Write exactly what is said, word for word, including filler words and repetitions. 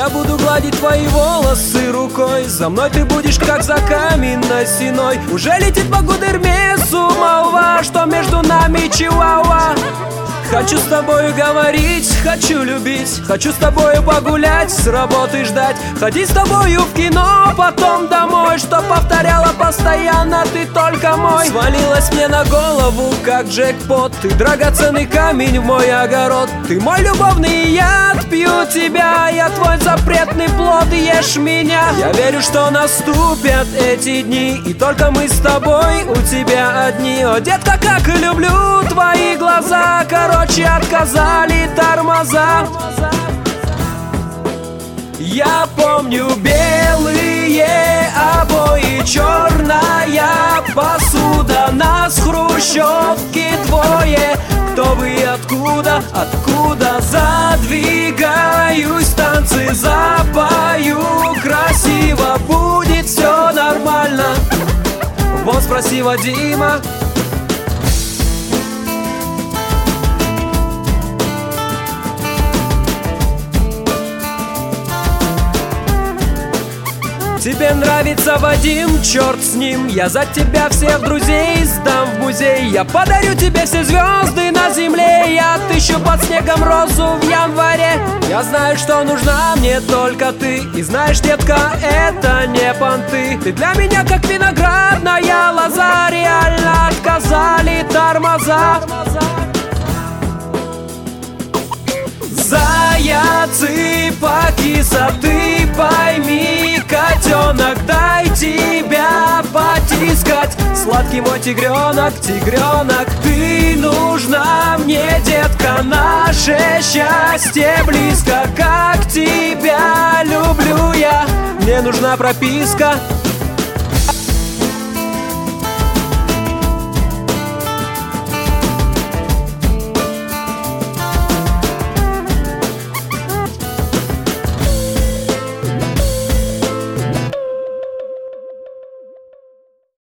Я буду гладить твои волосы рукой, за мной ты будешь как за каменной стеной. Уже летит по Гудермесу молва, что между нами чиуауа. Хочу с тобою говорить, хочу любить, хочу с тобою погулять, с работы ждать, ходить с тобою в кино, потом домой, что повторяла постоянно, ты только мой. Свалилась мне на голову, как джекпот, ты драгоценный камень в мой огород. Ты мой любовный яд, пью тебя, я твой запретный плод, ешь меня. Я верю, что наступят эти дни, и только мы с тобой у тебя одни. О, детка, как люблю твои глаза, короче, отказали тормоза. Я помню белые обои, черная посуда, нас в хрущевке двое. Кто вы, откуда, откуда? Задвигаюсь, танцы запою, красиво, будет все нормально. Вот спроси Вадима. Тебе нравится Вадим, черт с ним. Я за тебя всех друзей сдам в музей. Я подарю тебе все звезды на земле. Я отыщу под снегом розу в январе. Я знаю, что нужна мне только ты. И знаешь, детка, это не понты. Ты для меня как виноградная лоза. Реально отказали тормоза. Заяцы, покиса, ты пойми, котенок, дай тебя потискать. Сладкий мой тигренок, тигренок, ты нужна мне, детка, наше счастье близко. Как тебя люблю я, мне нужна прописка.